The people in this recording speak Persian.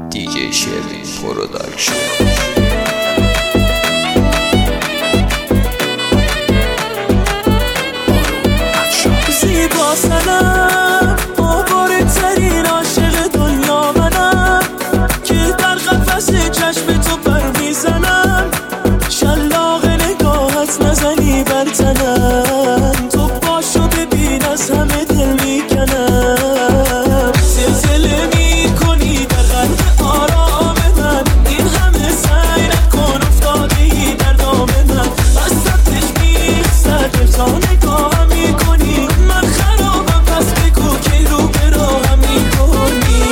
DJ شیرین پروداکشن. زیبا سنم آواره ترین عاشق دنیا منم که در قفس چشم تو پر میزنم. شلاق نگاهت نزنی بر تنم، تو باشو ببین از همه دل میکنم. زلزله میکنی در قلب آرام من، این همه سعی نکن افتادی در دام من. وسطش میرسد دل تا نگاهم میکنی، من خرابم پس بگو که رو به راهم میکنی.